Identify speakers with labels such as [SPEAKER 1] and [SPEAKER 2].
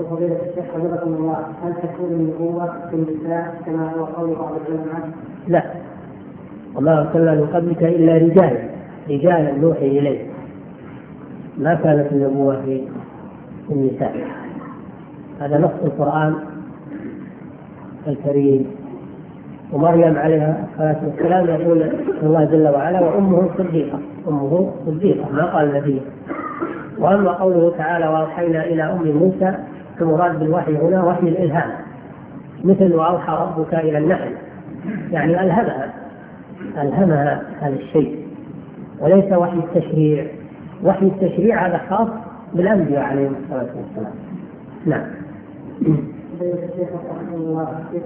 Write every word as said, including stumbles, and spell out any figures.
[SPEAKER 1] فضيلة الشيخ حفظكم الله، هل تكون النبوة في النساء كما هو قول بعض العلماء؟
[SPEAKER 2] لا، وما أرسلنا من قبلك إلا رجالا رجالا نوحي إليه، ما كانت النبوة في النساء. هذا نص القرآن الكريم. ومريم عليها الصلاة والسلام يقول الله جل وعلا وأمه صديقة، أمه صديقة، ما قال نبي. وأما قوله تعالى وأوحينا إلى أم موسى، المراد بالوحي هنا وحي الإلهام، مثل وأوحى ربك إلى النحل، يعني ألهمها ألهمها هذا الشيء، وليس وحي التشريع. وحي التشريع هذا خاص بالأنبياء عليهم الصلاة والسلام. نعم.